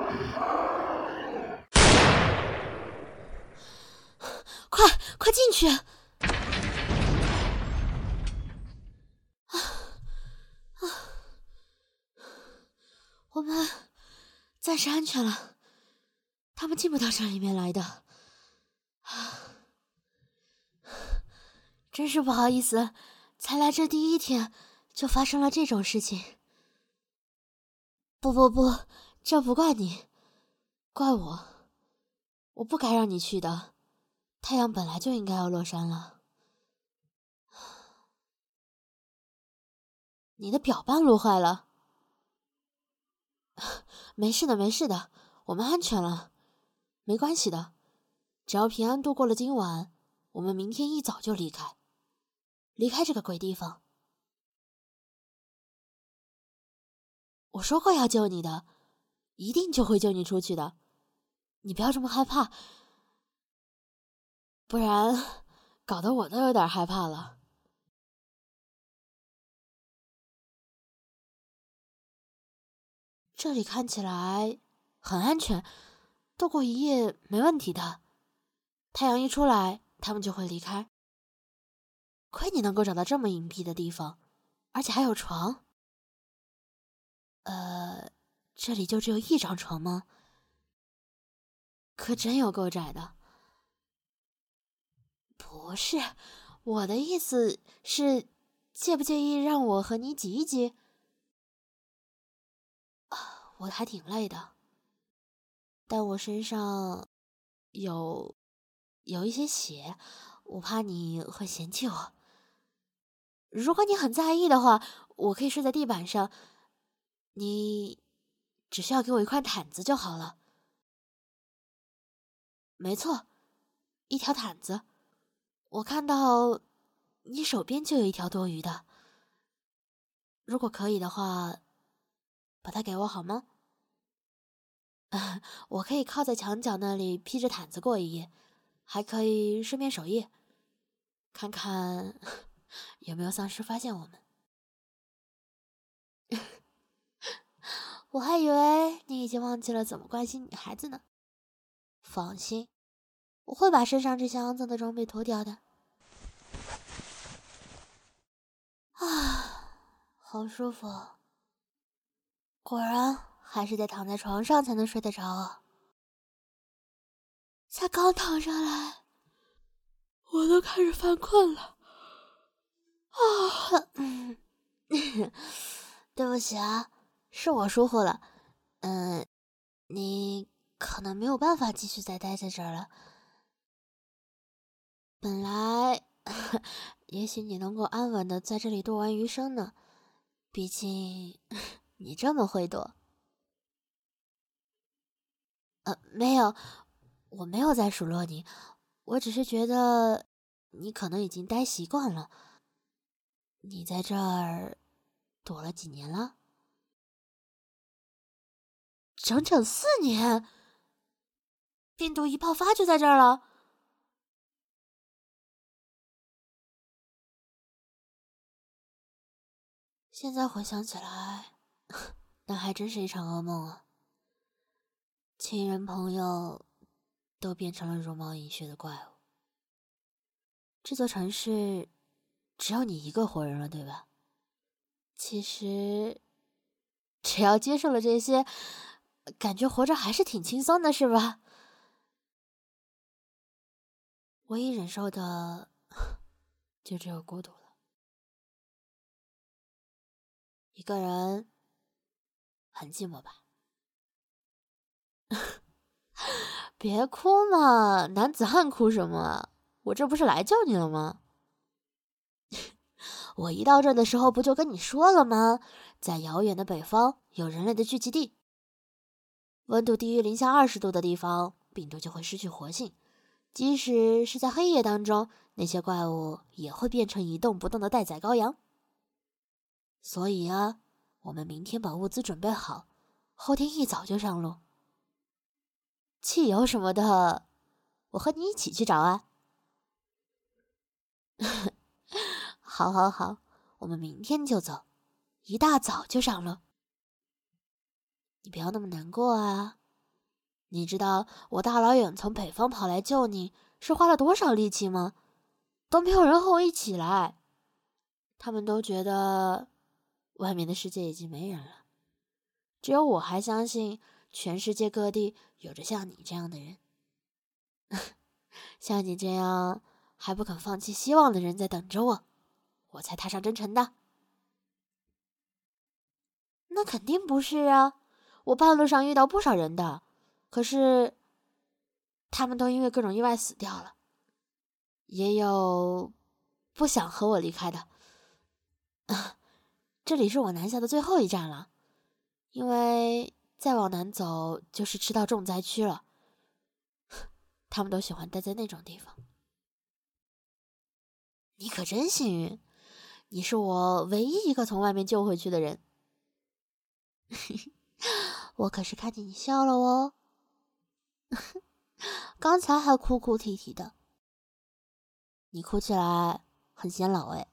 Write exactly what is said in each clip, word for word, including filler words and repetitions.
快快进去！我们暂时安全了，他们进不到这里面来的。真是不好意思，才来这第一天就发生了这种事情。不不不，这不怪你，怪我。我不该让你去的，太阳本来就应该要落山了。你的表半路坏了。没事的没事的，我们安全了，没关系的，只要平安度过了今晚，我们明天一早就离开离开这个鬼地方。我说过要救你的，一定就会救你出去的，你不要这么害怕，不然搞得我都有点害怕了。这里看起来很安全，度过一夜没问题的。太阳一出来，他们就会离开。亏你能够找到这么隐蔽的地方，而且还有床。呃，这里就只有一张床吗？可真有够窄的。不是，我的意思是，介不介意让我和你挤一挤？我还挺累的，但我身上有有一些血，我怕你会嫌弃我。如果你很在意的话，我可以睡在地板上，你只需要给我一块毯子就好了。没错，一条毯子。我看到你手边就有一条多余的，如果可以的话，把它给我好吗？我可以靠在墙角那里披着毯子过一夜，还可以顺便守夜，看看有没有丧尸发现我们。我还以为你已经忘记了怎么关心女孩子呢。放心，我会把身上这些肮脏的装备脱掉的。啊，好舒服，果然还是得躺在床上才能睡得着啊。才刚躺上来，我都开始犯困了。啊，嗯，对不起啊，是我疏忽了。嗯，你可能没有办法继续再待在这儿了。本来，也许你能够安稳的在这里度完余生呢。毕竟，你这么会躲。呃，没有，我没有在数落你，我只是觉得你可能已经待习惯了。你在这儿躲了几年了？整整四年。病毒一爆发就在这儿了。现在回想起来，那还真是一场噩梦啊。亲人朋友都变成了茹毛饮血的怪物。这座城市只有你一个活人了，对吧？其实，只要接受了这些，感觉活着还是挺轻松的，是吧？唯一忍受的，就只有孤独了。一个人，很寂寞吧？别哭嘛，男子汉哭什么啊？我这不是来救你了吗？我一到这的时候不就跟你说了吗？在遥远的北方有人类的聚集地，温度低于零下二十度的地方，病毒就会失去活性。即使是在黑夜当中，那些怪物也会变成一动不动的待宰羔羊。所以啊，我们明天把物资准备好，后天一早就上路。汽油什么的，我和你一起去找啊。好好好，我们明天就走，一大早就上路。你不要那么难过啊， 你知道我大老远从北方跑来救你是花了多少力气吗？都没有人和我一起来。他们都觉得外面的世界已经没人了，只有我还相信全世界各地有着像你这样的人。像你这样还不肯放弃希望的人在等着我，我才踏上征程的。那肯定不是啊，我半路上遇到不少人的，可是他们都因为各种意外死掉了，也有不想和我离开的。这里是我南下的最后一站了，因为再往南走就是赤道重灾区了。他们都喜欢待在那种地方。你可真幸运，你是我唯一一个从外面救回去的人。我可是看见你笑了哦，刚才还哭哭啼啼的，你哭起来很显老哎。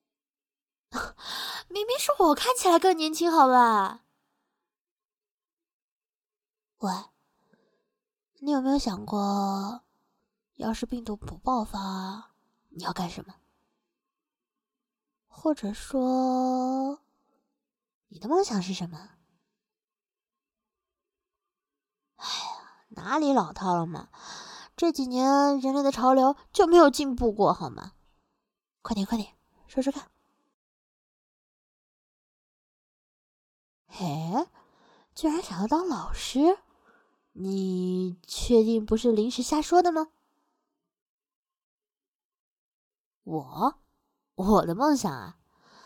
明明是我看起来更年轻好吧？喂，你有没有想过，要是病毒不爆发，你要干什么？或者说，你的梦想是什么？哎呀，哪里老套了嘛？这几年人类的潮流就没有进步过好吗？快点快点，说说看。嘿，居然想要当老师？你确定不是临时瞎说的吗？我，我的梦想啊，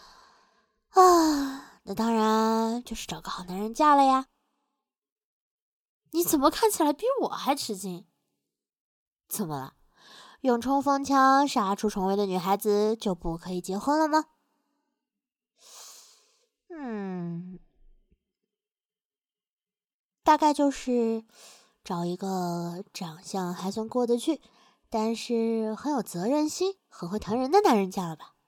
啊，那当然就是找个好男人嫁了呀。你怎么看起来比我还吃惊？怎么了？用冲锋枪杀出重围的女孩子就不可以结婚了吗？嗯，大概就是找一个长相还算过得去，但是很有责任心、很会疼人的男人嫁了吧。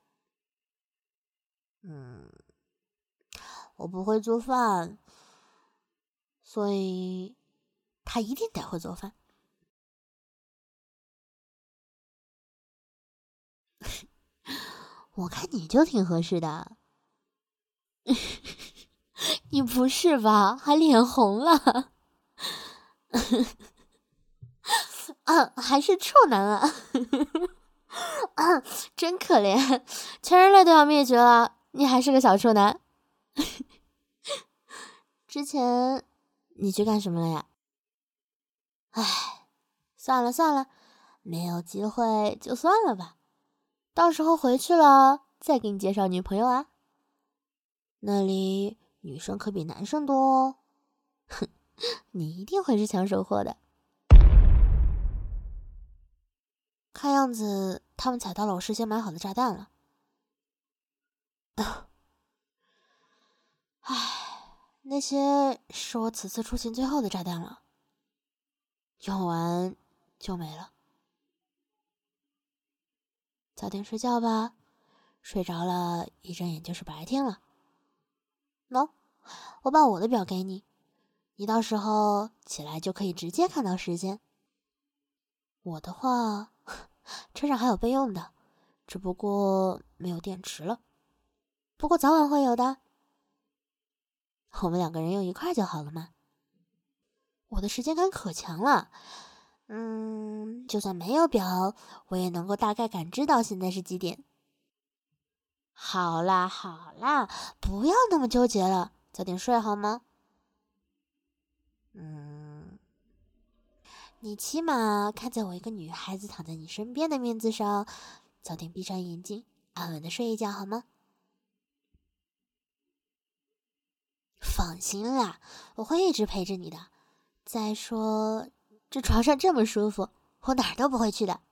嗯，我不会做饭，所以他一定得会做饭。我看你就挺合适的。你不是吧？还脸红了？啊，还是处男啊！啊，真可怜，全人类都要灭绝了，你还是个小处男。之前你去干什么了呀？唉，算了算了，没有机会就算了吧，到时候回去了再给你介绍女朋友啊。那里女生可比男生多哦，哼，你一定会是抢手货的。看样子他们踩到了我事先买好的炸弹了。唉，那些是我此次出行最后的炸弹了，用完就没了。早点睡觉吧，睡着了一睁眼就是白天了。喏，我把我的表给你，你到时候起来就可以直接看到时间。我的话，车上还有备用的，只不过没有电池了。不过早晚会有的，我们两个人用一块就好了嘛。我的时间感可强了，嗯，就算没有表，我也能够大概感知到现在是几点。好啦好啦，不要那么纠结了，早点睡好吗？嗯，你起码看在我一个女孩子躺在你身边的面子上，早点闭上眼睛，安稳的睡一觉好吗？放心啦，我会一直陪着你的。再说，这床上这么舒服，我哪儿都不会去的。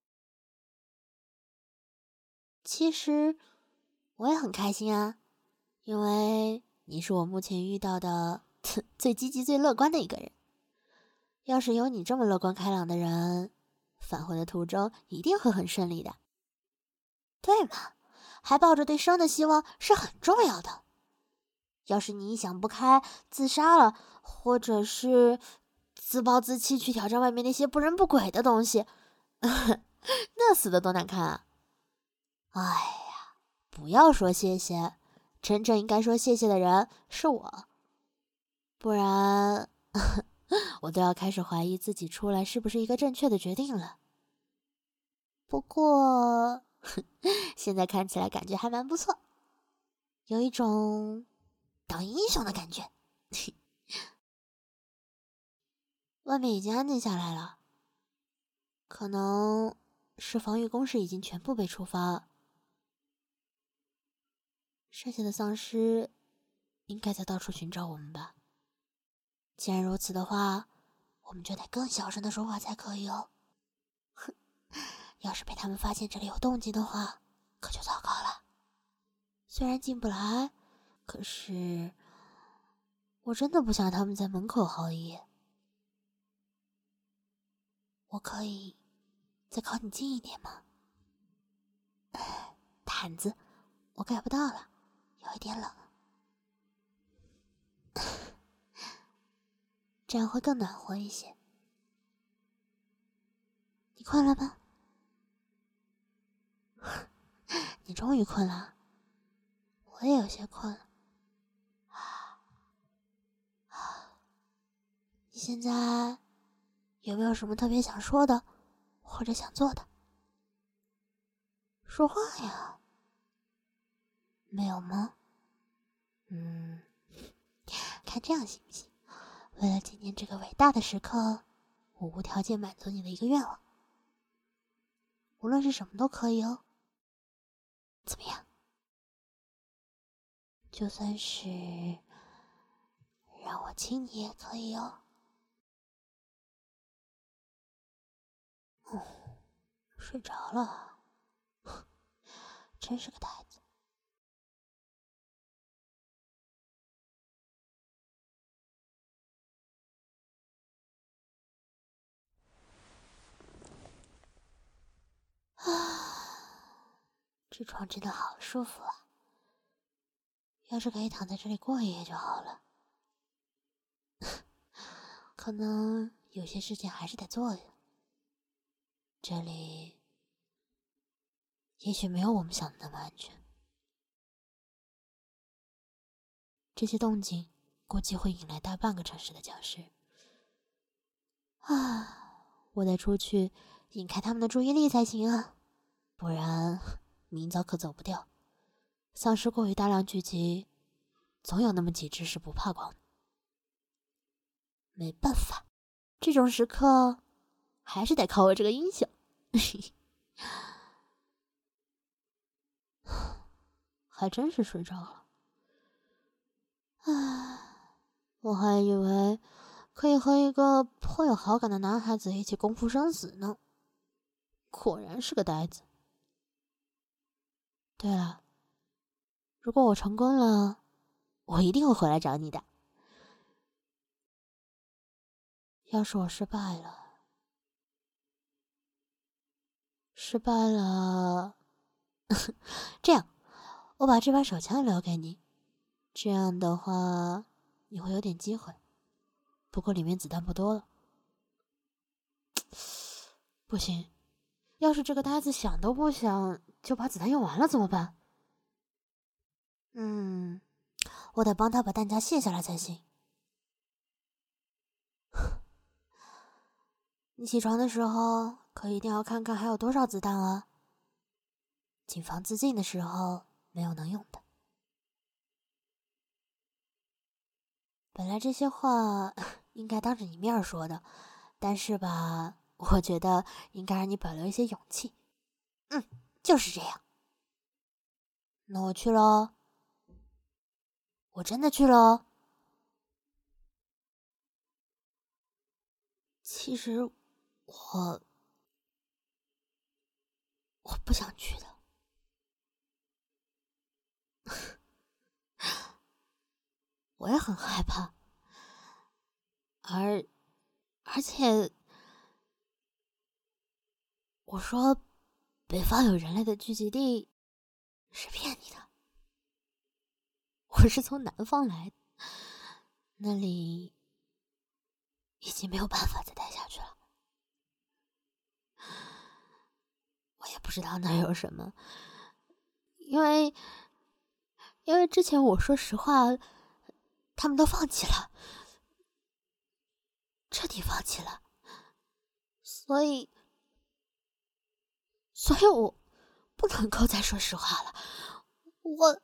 其实，我也很开心啊，因为你是我目前遇到的最积极、最乐观的一个人。要是有你这么乐观开朗的人，返回的途中一定会很顺利的。对嘛，还抱着对生的希望是很重要的。要是你一想不开，自杀了，或者是自暴自弃去挑战外面那些不人不鬼的东西，那死得多难看啊！哎呀，不要说谢谢，真正应该说谢谢的人是我，不然我都要开始怀疑自己出来是不是一个正确的决定了。不过现在看起来感觉还蛮不错，有一种当英雄的感觉。外面已经安静下来了，可能是防御工事已经全部被触发，剩下的丧尸应该在到处寻找我们吧。既然如此的话，我们就得更小声的说话才可以哦。哼，要是被他们发现这里有动静的话，可就糟糕了。虽然进不来，可是我真的不想他们在门口好野。我可以再靠你近一点吗？毯子我盖不到了，有一点冷。这样会更暖和一些。你困了吗？你终于困了，我也有些困了。你现在有没有什么特别想说的，或者想做的？说话呀。没有吗？嗯，看这样行不行？为了纪念这个伟大的时刻，我无条件满足你的一个愿望，无论是什么都可以哦。怎么样？就算是让我亲你也可以哦。哦，睡着了，真是个呆子。啊，这床真的好舒服啊！要是可以躺在这里过一夜就好了。可能有些事情还是得做呀。这里也许没有我们想的那么安全。这些动静估计会引来大半个城市的僵尸。啊，我得出去引开他们的注意力才行啊，不然明早可走不掉。丧尸过于大量聚集，总有那么几只是不怕光的。没办法，这种时刻还是得靠我这个英雄。还真是睡着了。唉，我还以为可以和一个颇有好感的男孩子一起共赴生死呢，果然是个呆子。对了，如果我成功了，我一定会回来找你的。要是我失败了，失败了，这样，我把这把手枪留给你，这样的话你会有点机会。不过里面子弹不多了。不行，要是这个呆子想都不想就把子弹用完了怎么办？嗯，我得帮他把弹夹卸下来才行。你起床的时候可一定要看看还有多少子弹啊，谨防自尽的时候没有能用的。本来这些话应该当着你面说的，但是吧，我觉得应该让你保留一些勇气。嗯，就是这样。那我去喽，我真的去喽。其实我我不想去的。我也很害怕，而而且我说北方有人类的聚集地是骗你的，我是从南方来的，那里已经没有办法再待下去了。我也不知道那有什么，因为因为之前我说实话，他们都放弃了，彻底放弃了，所以，所以我不能够再说实话了。我，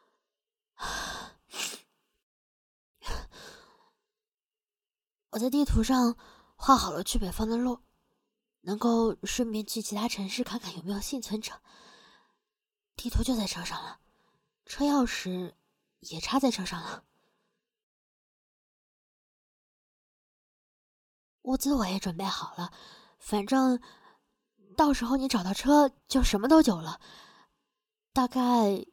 我在地图上画好了去北方的路，能够顺便去其他城市看看有没有幸存者。地图就在车上了，车钥匙也插在车上了，物资我也准备好了，反正到时候你找到车就什么都有了，大概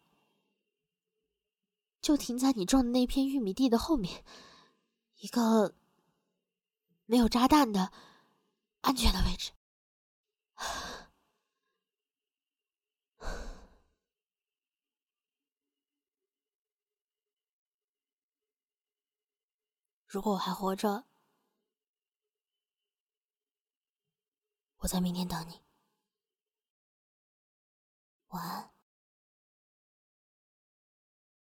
就停在你种的那片玉米地的后面，一个没有炸弹的安全的位置。如果我还活着，我在明天等你。晚安。